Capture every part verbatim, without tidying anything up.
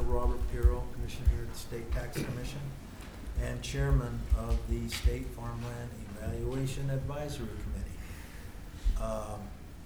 Robert Pirro, Commissioner here at the State Tax Commission, and Chairman of the State Farmland Evaluation Advisory Committee. Um,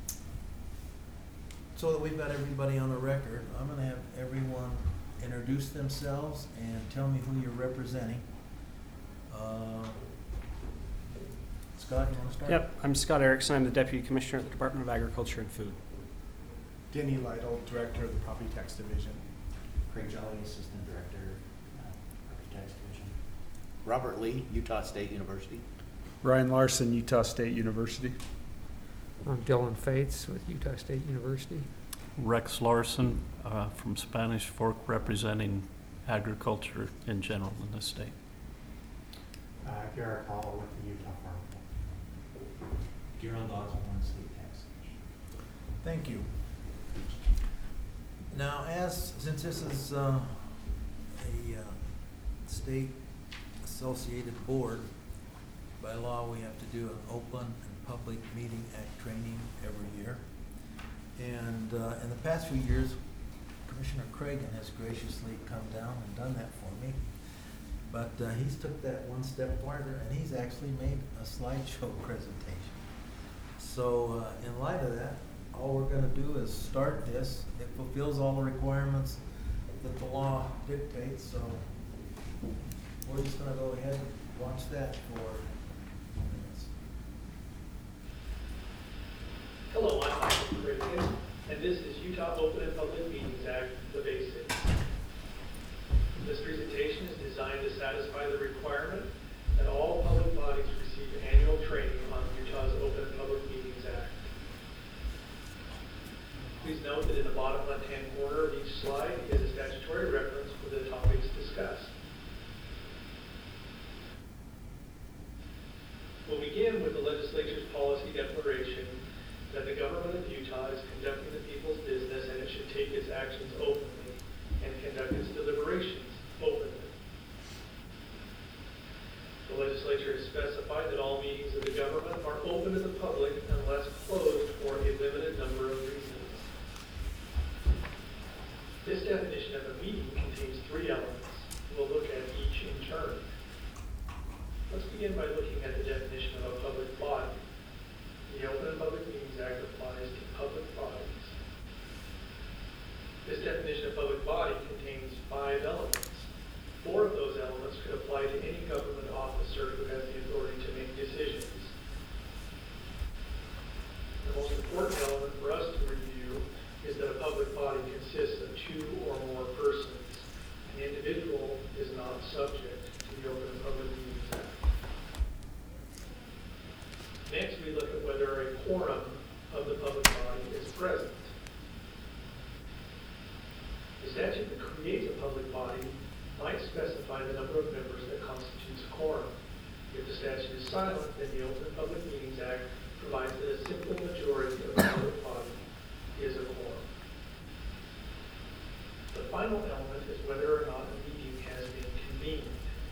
so that we've got everybody on the record, I'm going to have everyone introduce themselves and tell me who you're representing. Uh, Scott, you want to start? Yep, I'm Scott Erickson. I'm the Deputy Commissioner at the Department of Agriculture and Food. Denny Lytle, Director of the Property Tax Division. Craig Jolly, Assistant Director, uh, Property Tax Division. Robert Lee, Utah State University. Ryan Larson, Utah State University. I'm Dylan Fates with Utah State University. Rex Larson uh, from Spanish Fork, representing agriculture in general in this state. Uh, Garrett Hall with the Utah Farm. Gerald Osborne, State Tax Division. Thank you. Now, as since this is uh, a uh, state associated board, by law we have to do an open and public meeting act training every year. And uh, in the past few years, Commissioner Cragen has graciously come down and done that for me. But uh, he's took that one step farther, and he's actually made a slideshow presentation. So uh, in light of that, all we're going to do is start this. It fulfills all the requirements that the law dictates, so we're just going to go ahead and watch that for minutes. Hello, I'm Michael Cragen, and this is Utah Open and Public Meetings Act, the basics. This presentation is designed to satisfy the requirement that all public bodies receive annual training on Utah's Open and Public Meetings Act. Please note that in the bottom left-hand corner of each slide is a statutory reference for the topics discussed. We'll begin with the legislature's policy declaration that the government of Utah is conducting the people's business and it should take its actions openly and conduct its deliberations openly. The legislature has specified that all meetings of the government are open to the public unless closed for a limited number of reasons. This definition of a meeting contains three elements. We'll look at each in turn. Let's begin by looking at the definition of a public body. The Open and Public Meetings Act applies to public bodies. This definition of public body contains five elements. Four of those elements could apply to any government officer who has the authority to make decisions. The most important element for us to review is that a public body consists of two or more persons. An individual is not subject to the Open and Public Meetings Act. Next, we look at whether a quorum of the public body is present. The statute that creates a public body might specify the number of members that constitutes a quorum. If the statute is silent, then the Open and Public Meetings Act provides that a simple majority of the public body is a quorum. The final element is whether or not a meeting has been convened.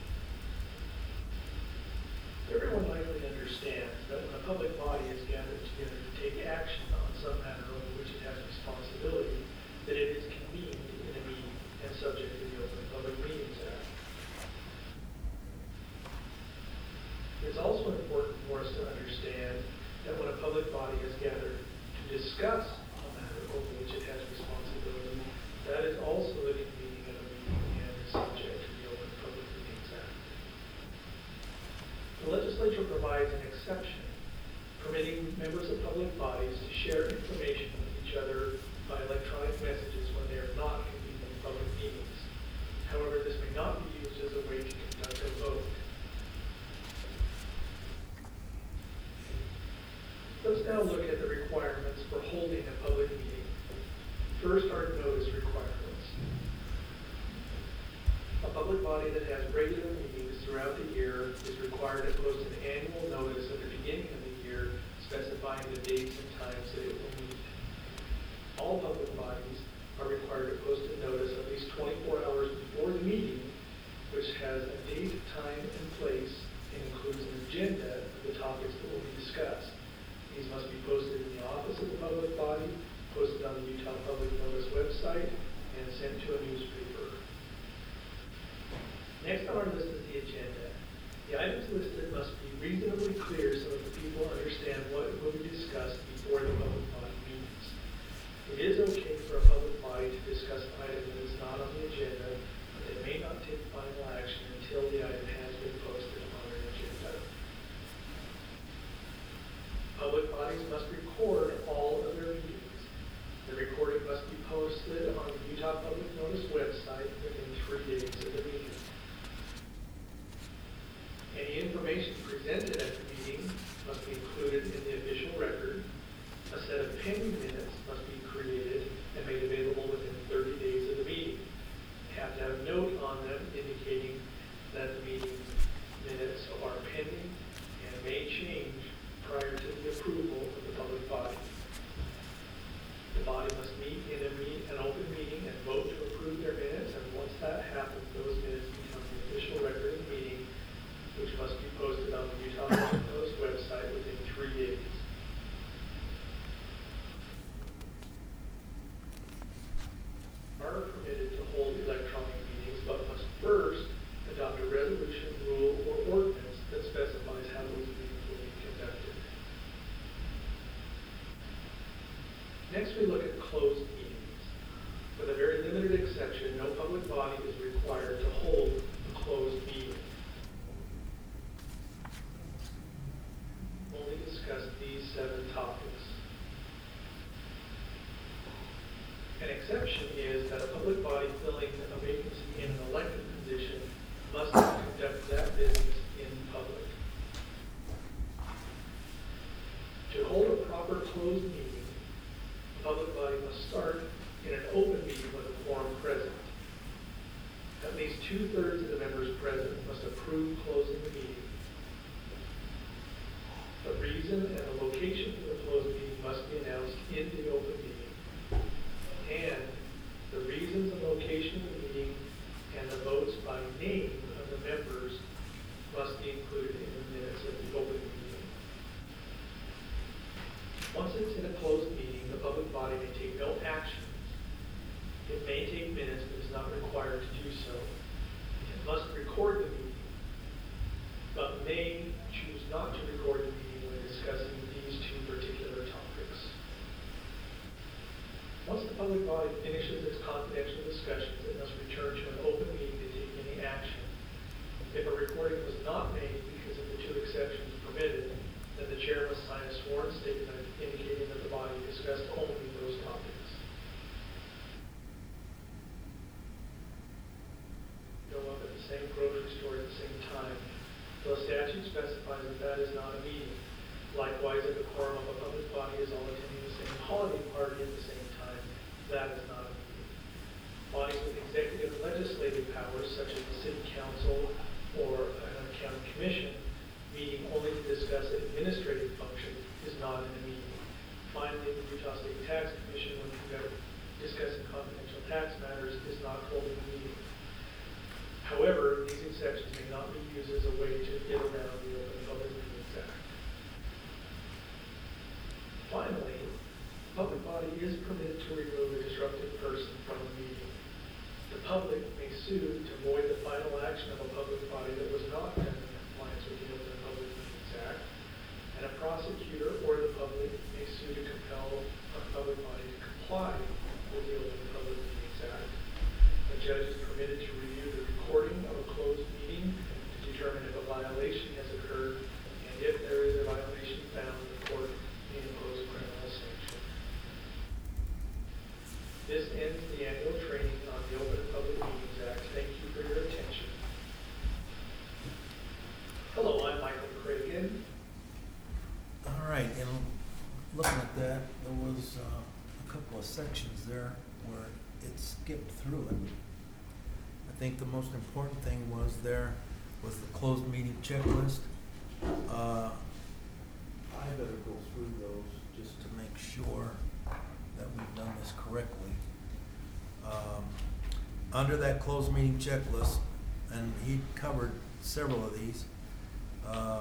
Everyone likely understands that when a public body is gathered together to take action on some matter over which it has responsibility, that it is convened in a meeting and subject to the Open and Public Meetings Act. It's also important for us to understand that when a public body is gathered to discuss a matter over which it has responsibility, that is also a convening of a meeting and is subject to the Open and Public Meetings Act. The legislature provides an exception, permitting members of public bodies to share information with each other by electronic messages when they are not convening public meetings. However, this may not be used as a way to conduct a vote. Let's now look at the requirements for holding a public meeting. First are notice requirements. A public body that has regular meetings throughout the year is required to post an annual notice at the beginning of the year specifying the dates and times that it will meet. All public bodies are required to post a notice at least twenty-four hours before the meeting, which has a date, time, and place, and includes an agenda of the topics that will be discussed. These must be posted in the office of the public body, posted on the Utah Public Notice website, and sent to a newspaper. Utah Public Notice website within three days of the meeting. Any information presented at the meeting must be included in the official record. A set of pending minutes must be created and made available within thirty days of the meeting. You have to have a note on them indicating that the meeting minutes are pending and may change prior to the approval of the public body. The body must meet in a meet, an open meeting and vote to approve their minutes, and once that happens, those minutes become the official record of the meeting, which must be posted on the Utah Public Notice website within three days. Are permitted to hold electronic meetings, but must first adopt a resolution, rule, or ordinance that specifies how those meetings will be conducted. Next, we look at closed meetings. With a very limited exception, no public body is required to hold a closed meeting. Only discuss these seven topics. An exception is that a public body filling a vacancy in an elected position must conduct that business in public. To hold a proper closed meeting, the public body must start in an open meeting with a quorum present. At least two-thirds of the members present must approve closing the meeting. The reason and the location for the closed meeting must be announced in the open meeting. And the reasons and location of the meeting and the votes by name of the members must be included in the minutes of the open meeting. Once it's in a closed meeting, the public body may take no actions. It may take minutes, but is not required to do so. It must record the meeting, but may choose not to record the meeting when discussing these two particular topics. Once the public body finishes its confidential discussions, it must return to an open meeting to take any action. If a recording was not made because of the two exceptions permitted, then the chair must sign a sworn statement indicating that the body discussed only those topics. Go up at the same grocery store at the same time. The statute specifies that that is not a meeting. Likewise, if the quorum of a public body is all attending the same holiday party at the same time, that is not a meeting. Bodies with executive and legislative powers, such as the city council or a county commission, meeting only to discuss administrative functions is not in a meeting. Finally, the Utah State Tax Commission, when conduct- discussing confidential tax matters, is not holding a meeting. However, these exceptions may not be used as a way to get around the Open Public Meetings Act. Finally, the public body is permitted to remove a disruptive person from the meeting. The public may sue to void the final action of a public body that was not done in compliance with the Open Public Meetings Act, and a prosecutor or the public may sue to compel a public body to comply with the Open Public Meetings Act. The judge is permitted to review the recording of a closed meeting to determine if a violation has occurred, and if there is a violation found, the court may impose a criminal sanction. This ends the annual training on the Open Public Meetings Act. Thank you for your attention. Hello, I'm Michael Cragen. All right, and looking at that, there was uh, a couple of sections there where it skipped through it. I think the most important thing was there was the closed meeting checklist. Uh, I better go through those just to make sure that we've done this correctly. Um, under that closed meeting checklist, and he covered several of these, uh,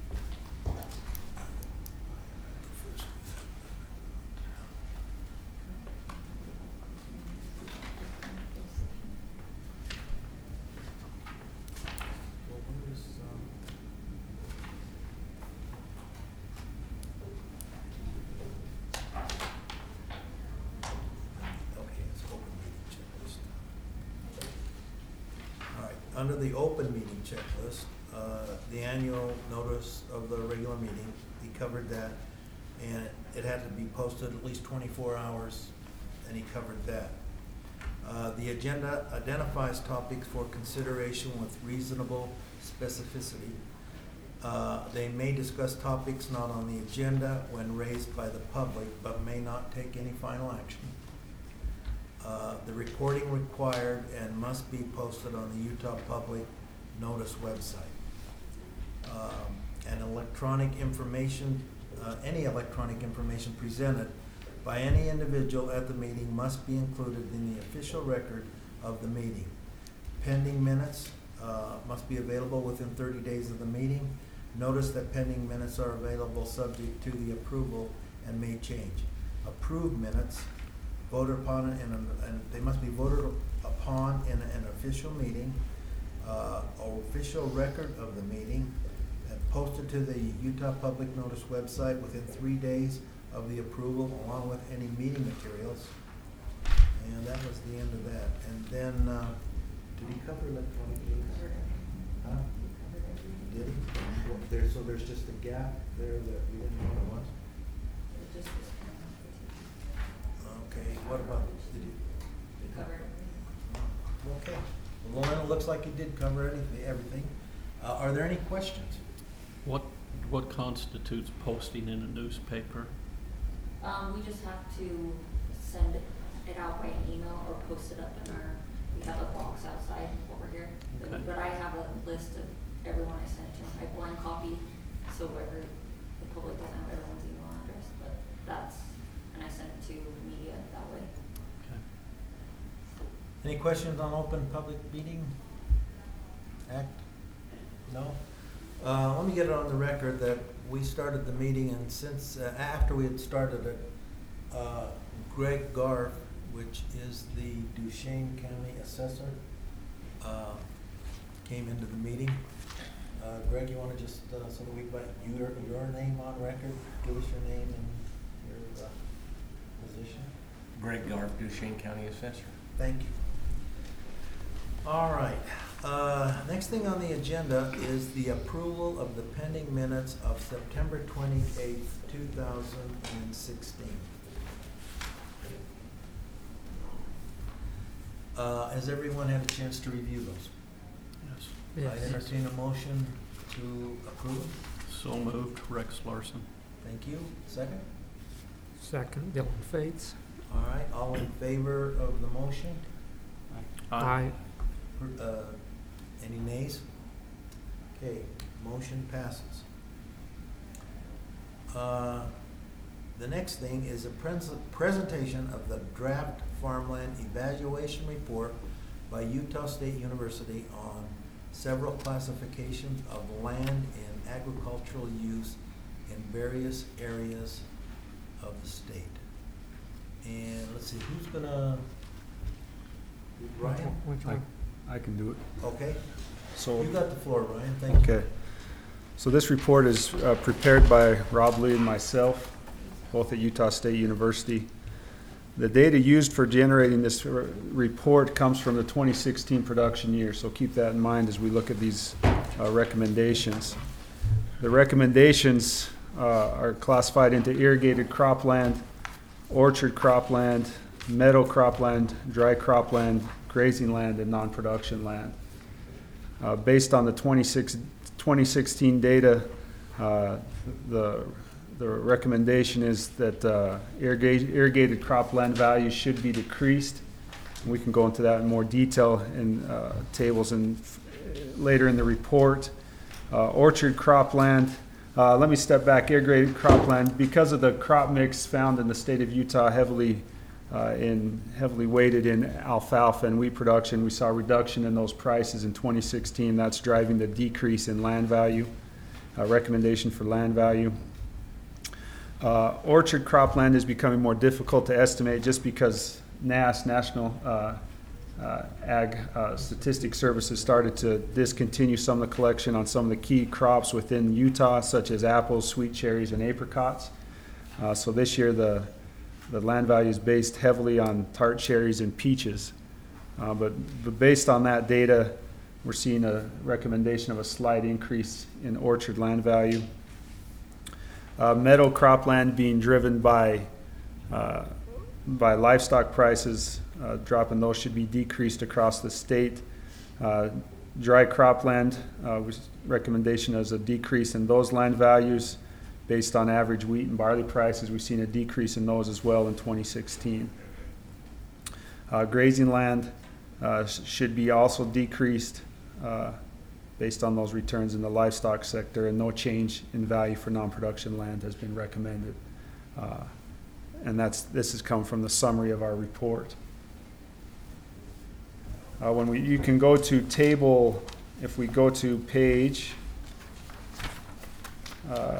well, where is, um, okay, it's open meeting checklist. All right, under the open meeting checklist, uh, the annual notice of the regular meeting, he covered that, and it had to be posted at least twenty-four hours, and he covered that. Uh, The agenda identifies topics for consideration with reasonable specificity. Uh, They may discuss topics not on the agenda when raised by the public, but may not take any final action. Uh, The reporting required and must be posted on the Utah Public Notice website. Um, And electronic information, uh, any electronic information presented by any individual at the meeting must be included in the official record of the meeting. Pending minutes uh, must be available within thirty days of the meeting. Notice that pending minutes are available subject to the approval and may change. Approved minutes voted upon in an, and they must be voted upon in an official meeting, uh, official record of the meeting, and posted to the Utah Public Notice website within three days of the approval, along with any meeting materials. And that was the end of that. And then, uh, did he cover electronic meetings? Huh? Did he? Well, there, so there's just a gap there that we didn't know what it was? Okay, what about, did he? Okay, well, then it looks like he did cover anything, everything. Uh, are there any questions? What, what constitutes posting in a newspaper? Um, we just have to send it out by an email or post it up in our, we have a box outside over here. But- Okay. But I have a list of everyone I sent it to. I blind copy, so whoever, the public doesn't have everyone's email address, but that's, and I send it to media that way. Okay. Any questions on open public meeting act? No? Uh, let me get it on the record that we started the meeting, and since, uh, after we had started it, uh, Greg Garf, which is the Duchesne County Assessor, uh, came into the meeting. Uh, Greg, you wanna just, uh, so that we put your, your name on record, give us your name and your, uh, position? Greg Garf, Duchesne County Assessor. Thank you. All right, uh, next thing on the agenda is the approval of the pending minutes of September twenty-eighth, two thousand sixteen. Uh, has everyone had a chance to review those? Yes. Yes. I entertain a motion to approve. So moved, Rex Larson. Thank you. Second? Second, Dylan Fates. All right, all in favor of the motion? Aye. Uh, any nays? Okay, motion passes. Uh, The next thing is a pres- presentation of the draft farmland evaluation report by Utah State University on several classifications of land in agricultural use in various areas of the state. And let's see, who's gonna, Ryan? Which one? I can do it. Okay, So, you got the floor, Ryan, thank you. okay. So this report is uh, prepared by Rob Lee and myself, both at Utah State University. The data used for generating this r- report comes from the twenty sixteen production year, so keep that in mind as we look at these uh, recommendations. The recommendations uh, are classified into irrigated cropland, orchard cropland, meadow cropland, dry cropland, grazing land, and non-production land. Uh, based on the twenty sixteen data, uh, the the recommendation is that uh, irrigated, irrigated cropland values should be decreased. And we can go into that in more detail in uh, tables and f- later in the report. Uh, orchard cropland, uh, let me step back. Irrigated cropland, because of the crop mix found in the state of Utah, heavily uh, in heavily weighted in alfalfa and wheat production, we saw a reduction in those prices in twenty sixteen. That's driving the decrease in land value. Uh, recommendation for land value. Uh, orchard cropland is becoming more difficult to estimate just because N A S, National uh, uh, Ag uh, Statistics Services, started to discontinue some of the collection on some of the key crops within Utah, such as apples, sweet cherries, and apricots. Uh, so this year the, the land value is based heavily on tart cherries and peaches. Uh, but, but based on that data, we're seeing a recommendation of a slight increase in orchard land value. Uh, meadow cropland being driven by uh, by livestock prices, uh, drop in those should be decreased across the state. Uh, Dry cropland, uh, which recommendation is a decrease in those land values based on average wheat and barley prices. We've seen a decrease in those as well in twenty sixteen. Uh, grazing land uh, sh- should be also decreased uh, based on those returns in the livestock sector, and no change in value for non-production land has been recommended. Uh, and that's this has come from the summary of our report. Uh, when we, you can go to table, if we go to page, uh,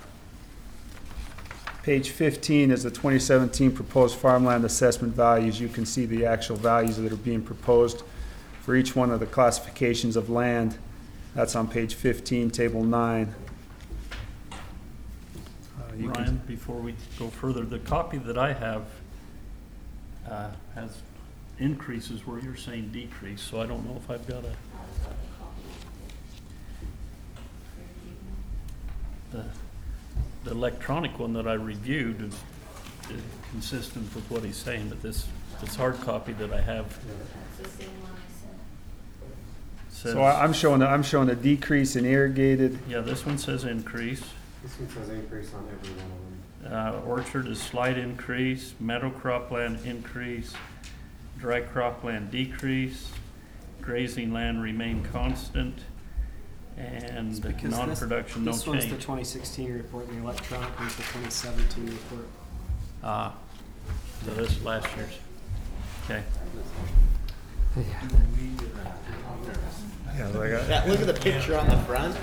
page fifteen is the twenty seventeen proposed farmland assessment values. You can see the actual values that are being proposed for each one of the classifications of land. That's on page fifteen, table nine. Uh, you can- Ryan, before we go further, the copy that I have uh, has increases where you're saying decrease, so I don't know if I've got a, the, the electronic one that I reviewed is, is consistent with what he's saying, but this, this hard copy that I have That's the same one I sent. says. So I- I'm showing, a- I'm showing a decrease in irrigated. Yeah, this one says increase. This one says increase on every one of them. Uh, orchard is slight increase, meadow cropland increase, dry cropland decrease, grazing land remain constant, and Because this- non-production no This one's the change. twenty sixteen report, and the electronic one's the twenty seventeen report. Ah, so this is last year's. Okay. Yeah, like I- Yeah, look at the picture on the front.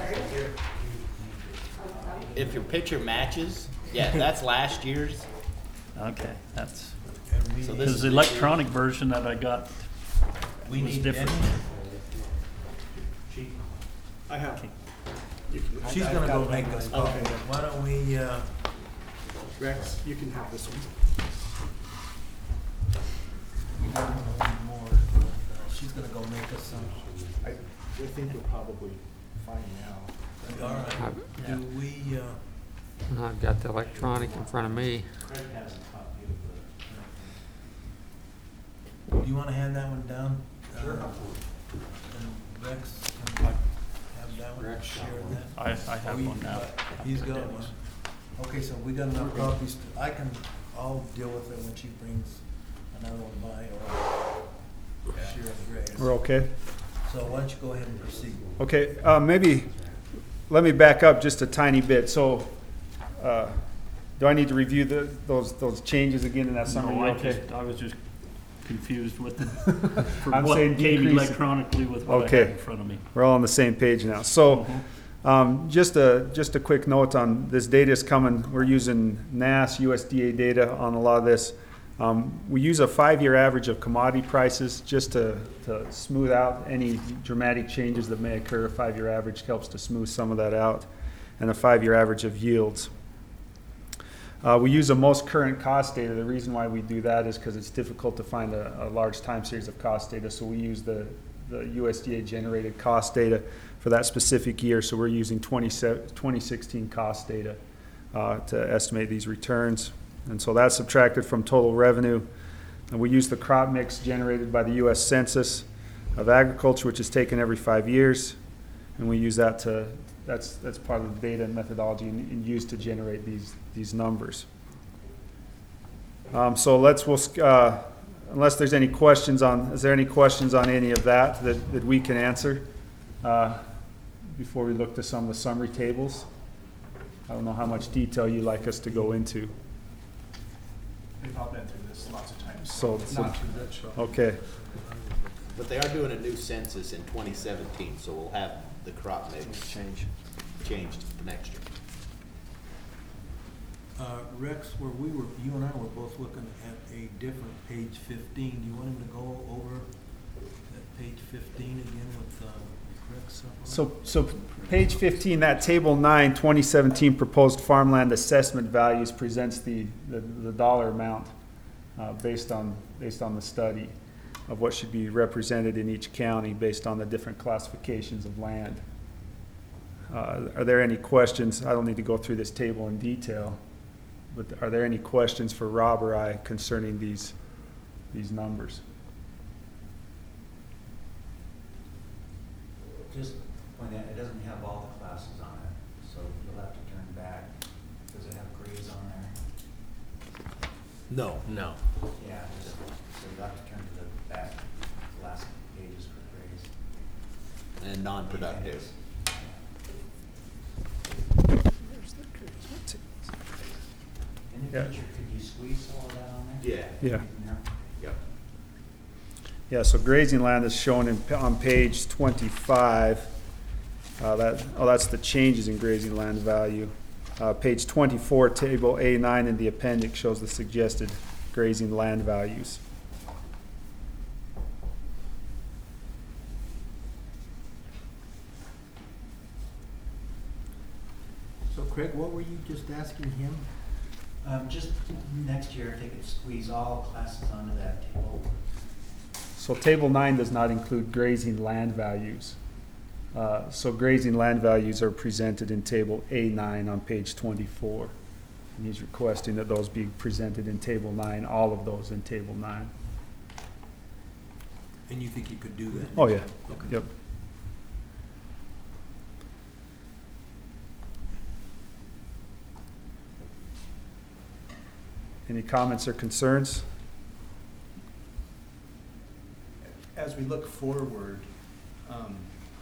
If your picture matches, yeah, that's last year's. Okay, that's, And we So need- this because is the the- electronic version that I got we was need different. Denny. I have. She's I've gonna got go it make on us mine. copy. Why don't we, uh, Rex, you can have this one. we have one more, but, uh, she's gonna go make us some. I, I think we're probably fine now. All right, Yeah. do we, uh, I've got the electronic in front of me. Craig has a copy of do you wanna hand that one down? Sure. And Rex can have that one, Rex share got one. that? I, I have Oh, you- one now. He's got one. Okay, so we got enough copies, to- I can, I'll deal with it when she brings another one by, or Sharon Grace. We're okay? So why don't you go ahead and proceed? Okay, uh, maybe, let me back up just a tiny bit. So, uh, do I need to review the, those, those changes again in that summary? No, I Okay. just, I was just confused with the, for I'm what saying came decrease- electronically with what I Okay. had in front of me. We're all on the same page now. So, Mhm. um, just a, just a quick note on this data is coming, we're using N A S, U S D A data on a lot of this. Um, we use a five-year average of commodity prices just to, to smooth out any dramatic changes that may occur. A five-year average helps to smooth some of that out, and a five-year average of yields. Uh, we use the most current cost data. The reason why we do that is because it's difficult to find a, a large time series of cost data, so we use the, the U S D A generated cost data for that specific year. So we're using twenty sixteen cost data uh, to estimate these returns. And so that's subtracted from total revenue. And we use the crop mix generated by the U S Census of Agriculture, which is taken every five years. And we use that to, that's, that's part of the data and methodology and, and used to generate these, these numbers. Um, so let's, we'll, uh, unless there's any questions on, is there any questions on any of that that, that we can answer uh, before we look to some of the summary tables? I don't know how much detail you'd like us to go into. We've all been through this lots of times. So, so Not too much. okay. But they are doing a new census in twenty seventeen, so we'll have the crop mix Change. changed for next year. Uh, Rex, where we were, you and I were both looking at a different page fifteen. Do you want him to go over that page fifteen again with, uh, Rex? So, so page fifteen, that table nine, twenty seventeen proposed farmland assessment values presents the, the, the dollar amount uh, based on, based on the study of what should be represented in each county based on the different classifications of land. Uh, are there any questions? I don't need to go through this table in detail, but are there any questions for Rob or I concerning these, these numbers. Just point out, it doesn't have all the classes on it, so you'll have to turn back. Does it have grades on there? No. No. Yeah, just, so you'll have to turn to the back, last pages for grades. And non-productive. In the Yeah. future, could you squeeze all of that on there? Yeah. Yeah. No? Yep. Yeah, so grazing land is shown in, on page twenty-five. Uh, that, oh, that's the changes in grazing land value. Uh, page twenty-four, table A nine in the appendix shows the suggested grazing land values. So Craig, what were you just asking him? Um, just next year, if they could squeeze all classes onto that table. So table nine does not include grazing land values. Uh, so grazing land values are presented in table A nine on page twenty-four. And he's requesting that those be presented in table nine, all of those in table nine. And you think you could do that? Oh, yeah. Okay. Yep. Any comments or concerns? As we look forward, um,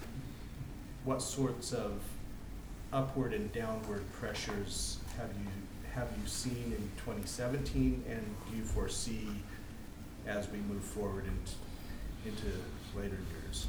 what sorts of upward and downward pressures have you, have you seen in twenty seventeen, and do you foresee as we move forward into, into later years?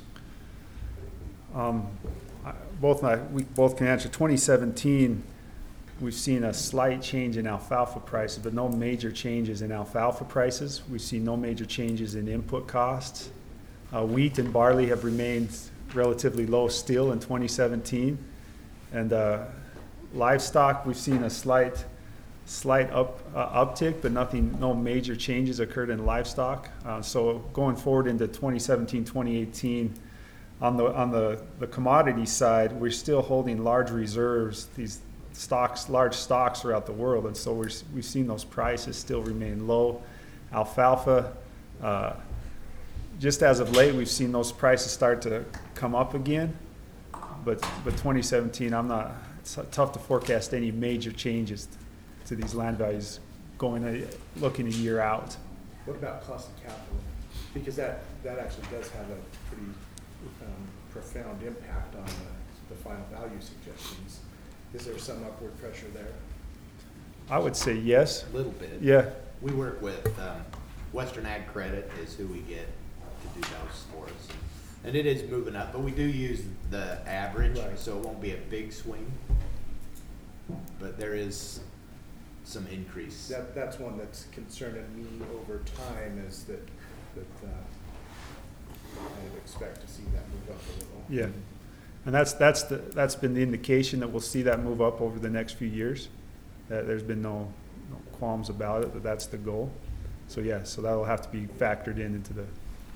Um, I- both, I- we both can answer. twenty seventeen, we've seen a slight change in alfalfa prices, but no major changes in alfalfa prices. We've seen no major changes in input costs. Uh, wheat and barley have remained relatively low still in twenty seventeen. And uh, livestock, we've seen a slight, slight up, uh, uptick, but nothing, no major changes occurred in livestock. Uh, so going forward into twenty seventeen, twenty eighteen, on the on the, the commodity side, we're still holding large reserves, these stocks, large stocks throughout the world, and so we're, we've seen those prices still remain low. Alfalfa, uh, just as of late, we've seen those prices start to come up again, but but twenty seventeen, I'm not. It's tough to forecast any major changes to these land values going a, looking a year out. What about cost of capital? Because that, that actually does have a pretty um, profound impact on the, the final value suggestions. Is there some upward pressure there? I would say yes. A little bit. Yeah. We work with, um, Western Ag Credit is who we get to do those for us. And it is moving up, but we do use the average, Right. so it won't be a big swing. But there is some increase. That, that's one that's concerning me over time, is that, that, uh, I would expect to see that move up a little. Yeah. And that's, that's the, that's been the indication that we'll see that move up over the next few years. Uh, there's been no, no qualms about it, but that's the goal. So yeah, so that'll have to be factored in into the,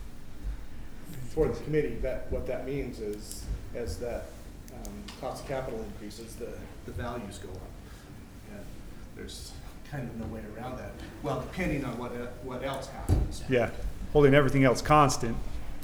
For the committee, that, what that means is, as that, um, cost of capital increases, the, the values go up. And there's kind of no way around that. Well, depending on what, e- what else happens. yeah, holding everything else constant.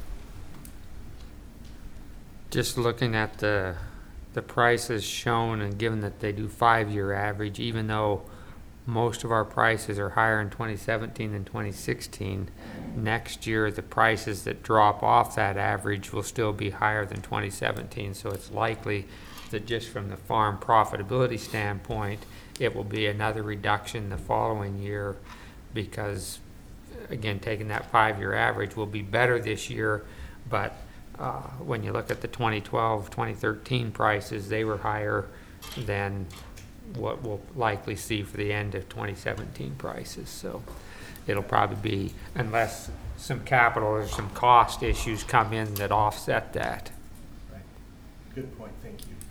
Just looking at the, the prices shown, and given that they do five-year average, even though most of our prices are higher in twenty seventeen than twenty sixteen, next year the prices that drop off that average will still be higher than twenty seventeen. So it's likely that just from the farm profitability standpoint, it will be another reduction the following year, because again, taking that five-year average will be better this year, but uh, when you look at the twenty twelve, twenty thirteen prices, they were higher than what we'll likely see for the end of twenty seventeen prices. So it'll probably be, unless some capital or some cost issues come in that offset that. Right. Good point, thank you.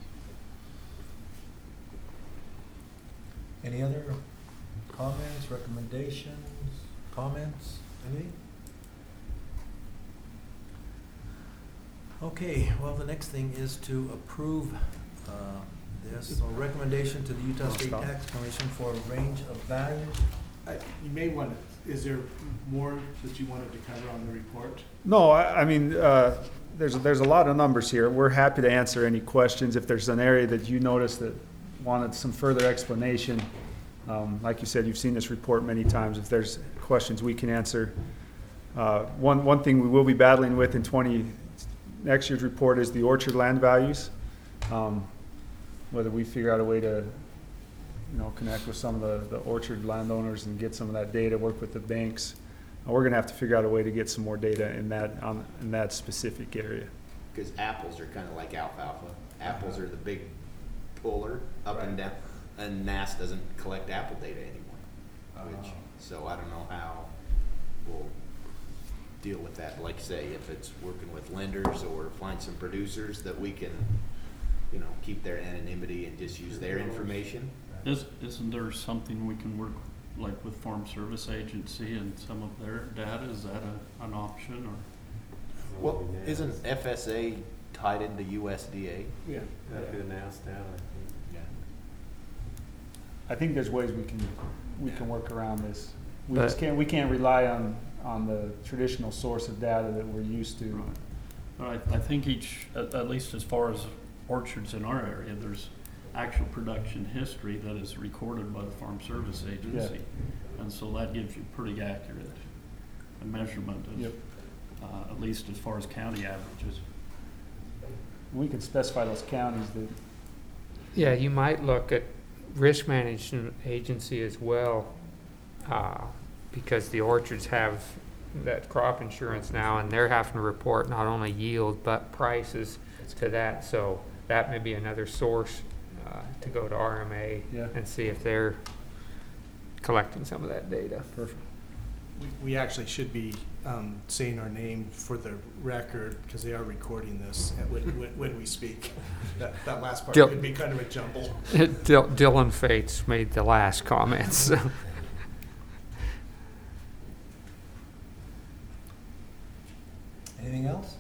Any other comments, recommendations, comments, anything? Okay, well, the next thing is to approve uh, this, so recommendation to the Utah State Tax Commission for a range of values. I, you may want to is there more that you wanted to cover on the report? No, I, I mean, uh, there's, there's a lot of numbers here. We're happy to answer any questions. If there's an area that you noticed that wanted some further explanation, um, like you said, you've seen this report many times. If there's questions we can answer. Uh, one, one thing we will be battling with in twenty, next year's report is the orchard land values. Um, whether we figure out a way to, you know, connect with some of the, the orchard landowners and get some of that data, work with the banks. Uh, we're gonna have to figure out a way to get some more data in that, on, in that specific area. Because apples are kind of like alfalfa. Apples are the big puller up and down, and N A S doesn't collect apple data anymore. Which, so I don't know how we'll deal with that. Like I say, if it's working with lenders or find some producers that we can, you know, keep their anonymity and just use their information. Is, isn't there something we can work like with Farm Service Agency and some of their data? Is that a, an option or? Well, isn't F S A tied into U S D A? Yeah, that'd be the N A S data, I think. Yeah. I think there's ways we can, we can work around this. We But- just can't, we can't rely on, on the traditional source of data that we're used to. Right. But I, I think each, at, at least as far as orchards in our area, there's actual production history that is recorded by the Farm Service Agency. And so that gives you pretty accurate measurement of, Yep. uh, at least as far as county averages. We can specify those counties that, Yeah, you might look at risk management agency as well, uh, because the orchards have that crop insurance now, and they're having to report not only yield, but prices to that. So that may be another source uh, to go to R M A Yeah. and see if they're collecting some of that data. perfect. We, we actually should be um, saying our name for the record, because they are recording this at- when, when, when we speak. That, that last part Dil- could be kind of a jumble. Dil- Dylan Fates made the last comments. So. Anything else?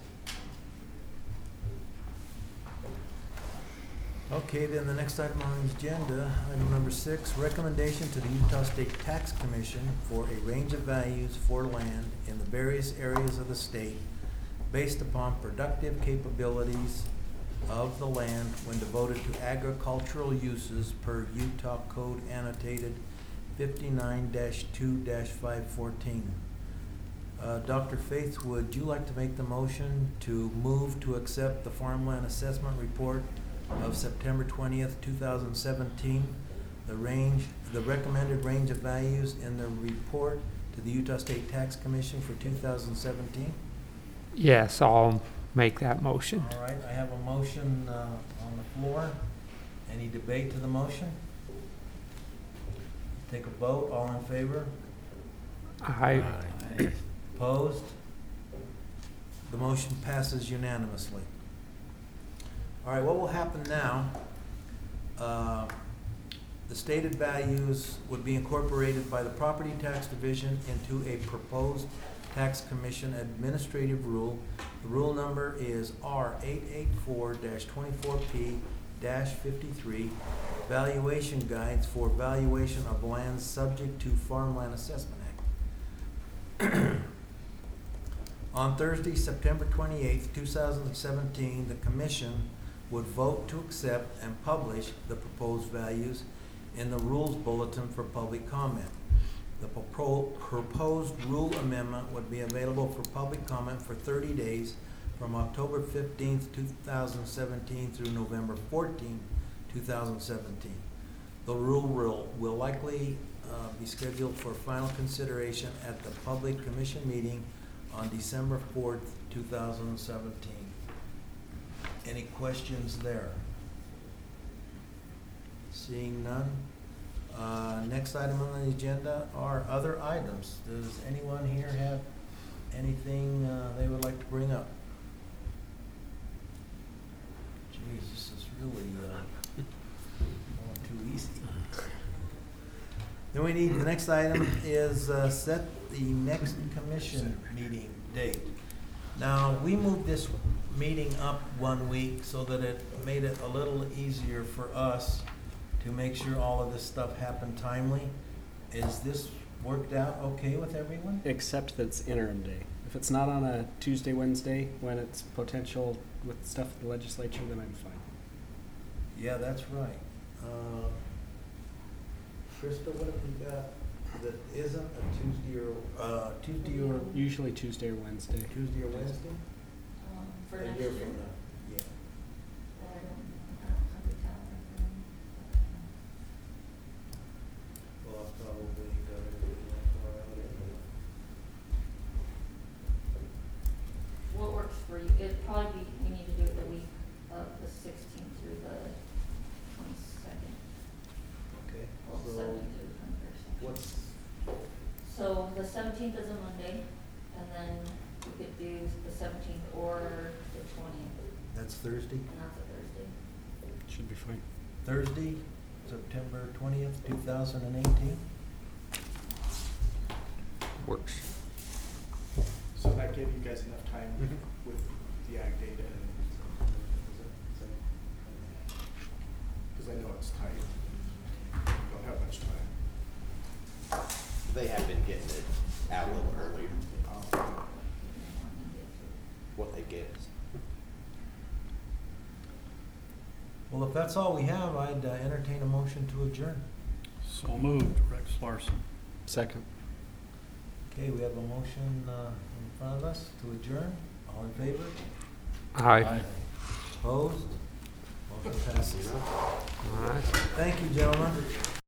Okay, then the next item on the agenda, item number six, recommendation to the Utah State Tax Commission for a range of values for land in the various areas of the state based upon productive capabilities of the land when devoted to agricultural uses per Utah Code annotated fifty-nine dash two dash five fourteen. Uh, Doctor Faith, would you like to make the motion to move to accept the farmland assessment report of September twentieth, two thousand seventeen, the range, the recommended range of values in the report to the Utah State Tax Commission for two thousand seventeen? Yes, I'll make that motion. All right, I have a motion uh, on the floor. Any debate to the motion? Take a vote, all in favor? I, Opposed? The motion passes unanimously. All right, what will happen now, uh, the stated values would be incorporated by the Property Tax Division into a proposed Tax Commission administrative rule. The rule number is R eight eight four twenty-four P fifty-three, valuation guides for valuation of lands subject to Farmland Assessment Act. On Thursday, September twenty-eighth, two thousand seventeen, the Commission would vote to accept and publish the proposed values in the Rules Bulletin for public comment. The propo- proposed rule amendment would be available for public comment for thirty days from October fifteenth, two thousand seventeen through November fourteenth, two thousand seventeen. The rule will, will likely uh, be scheduled for final consideration at the Public Commission meeting on December fourth, two thousand seventeen. Any questions there? Seeing none. Uh, next item on the agenda are other items. Does anyone here have anything uh, they would like to bring up? Jeez, this is really uh, going too easy. Then we need, the next item is uh, set the next commission meeting date. Now, we moved this meeting up one week so that it made it a little easier for us to make sure all of this stuff happened timely. Is this worked out okay with everyone? Except that it's interim day. If it's not on a Tuesday, Wednesday, when it's potential with stuff at the legislature, then I'm fine. Yeah, that's right. Uh, Krista, what have we got that isn't a Tuesday or, uh, Tuesday or, Usually Tuesday or Wednesday. Tuesday or Wednesday? Um, for A next year year. from now, yeah. I don't, I don't have the calendar for them. Well, I'll probably got everything like far out anyway. What works for you? It'd probably be, we need to do it the week of the sixteenth through the twenty-second. Okay, Well, so seventeenth through the twenty-first. what's, So the seventeenth is a Monday, and then we could do the seventeenth or the twentieth, that's Thursday? and that's a Thursday. Should be fine. Thursday, September twentieth, two thousand and eighteen? Works. So that gave you guys enough time Mhm. with the ag data and, because I know it's tight. You don't have much time. They have been getting it out a little earlier, Um, what they get is. Well, if that's all we have, I'd uh, entertain a motion to adjourn. So moved, Rex Larson. Second. Okay, we have a motion uh, in front of us to adjourn. All in favor? Aye. Opposed? Motion passes. All right. Thank you, gentlemen.